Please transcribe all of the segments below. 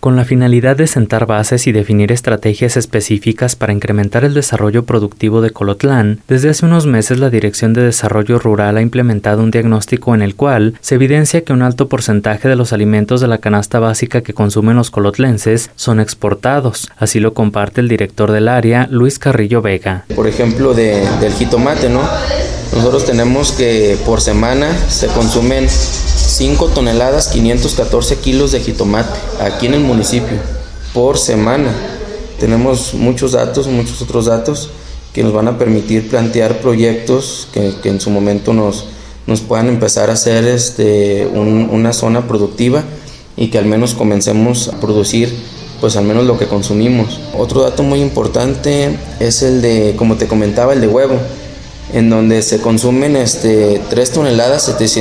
Con la finalidad de sentar bases y definir estrategias específicas para incrementar el desarrollo productivo de Colotlán, desde hace unos meses la Dirección de Desarrollo Rural ha implementado un diagnóstico en el cual se evidencia que un alto porcentaje de los alimentos de la canasta básica que consumen los colotlenses son exportados. Así lo comparte el director del área, Luis Carrillo Vega. Por ejemplo, del jitomate, ¿no? Nosotros tenemos que por semana se consumen 5 toneladas, 514 kilos de jitomate aquí en el municipio, por semana. Tenemos muchos otros datos que nos van a permitir plantear proyectos que en su momento nos puedan empezar a hacer una zona productiva y que al menos comencemos a producir pues al menos lo que consumimos. Otro dato muy importante es el de, como te comentaba, el de huevo, en donde se consumen 3 toneladas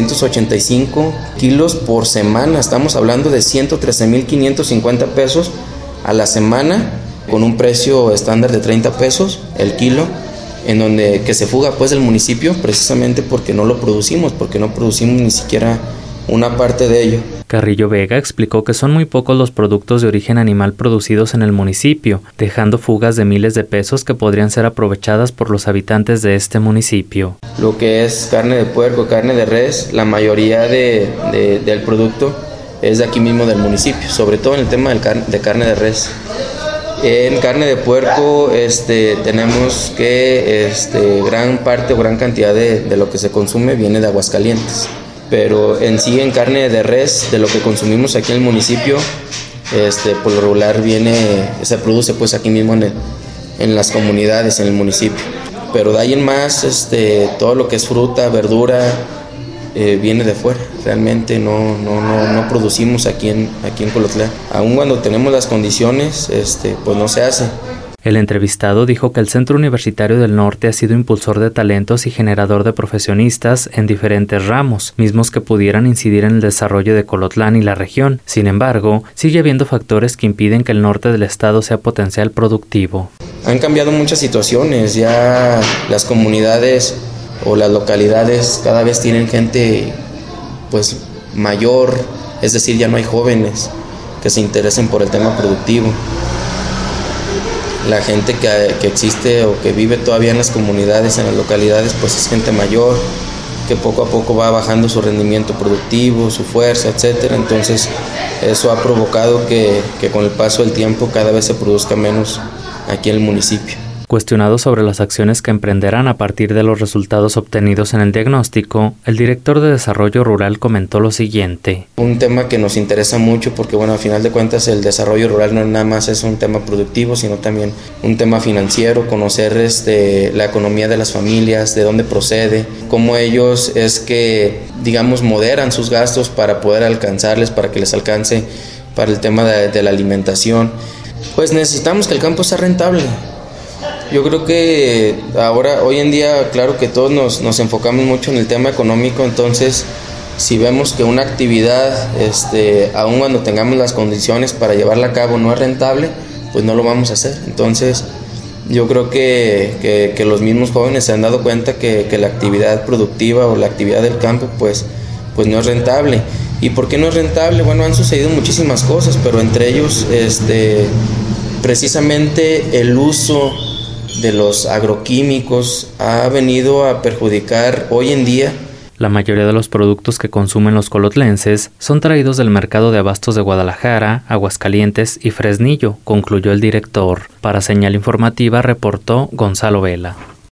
785 kilos por semana. Estamos hablando de 113,550 pesos a la semana, con un precio estándar de 30 pesos el kilo, en donde que se fuga pues del municipio precisamente porque no lo producimos, porque no producimos ni siquiera una parte de ello. Carrillo Vega explicó que son muy pocos los productos de origen animal producidos en el municipio, dejando fugas de miles de pesos que podrían ser aprovechadas por los habitantes de este municipio. Lo que es carne de puerco, carne de res, la mayoría del producto es de aquí mismo del municipio, sobre todo en el tema de carne de res. En carne de puerco tenemos que gran parte o gran cantidad de lo que se consume viene de Aguascalientes. Pero en sí, en carne de res, de lo que consumimos aquí en el municipio, por lo regular se produce pues aquí mismo en las comunidades, en el municipio. Pero de ahí en más, todo lo que es fruta, verdura, viene de fuera. Realmente no producimos aquí en Colotlán. Aun cuando tenemos las condiciones, pues no se hace. El entrevistado dijo que el Centro Universitario del Norte ha sido impulsor de talentos y generador de profesionistas en diferentes ramos, mismos que pudieran incidir en el desarrollo de Colotlán y la región. Sin embargo, sigue habiendo factores que impiden que el norte del estado sea potencial productivo. Han cambiado muchas situaciones, ya las comunidades o las localidades cada vez tienen gente pues mayor, es decir, ya no hay jóvenes que se interesen por el tema productivo. La gente que existe o que vive todavía en las comunidades, en las localidades, pues es gente mayor, que poco a poco va bajando su rendimiento productivo, su fuerza, etcétera. Entonces, eso ha provocado que con el paso del tiempo cada vez se produzca menos aquí en el municipio. Cuestionado sobre las acciones que emprenderán a partir de los resultados obtenidos en el diagnóstico, el director de Desarrollo Rural comentó lo siguiente. Un tema que nos interesa mucho porque, bueno, al final de cuentas el desarrollo rural no nada más es un tema productivo, sino también un tema financiero, conocer la economía de las familias, de dónde procede, cómo ellos es que, digamos, moderan sus gastos para poder alcanzarles, para que les alcance para el tema de la alimentación. Pues necesitamos que el campo sea rentable. Yo creo que hoy en día, claro que todos nos enfocamos mucho en el tema económico, entonces si vemos que una actividad, aun cuando tengamos las condiciones para llevarla a cabo, no es rentable, pues no lo vamos a hacer. Entonces yo creo que los mismos jóvenes se han dado cuenta que la actividad productiva o la actividad del campo pues no es rentable. ¿Y por qué no es rentable? Bueno, han sucedido muchísimas cosas, pero entre ellos precisamente el uso de los agroquímicos ha venido a perjudicar hoy en día. La mayoría de los productos que consumen los colotlenses son traídos del mercado de abastos de Guadalajara, Aguascalientes y Fresnillo, concluyó el director. Para Señal Informativa reportó Gonzalo Vela.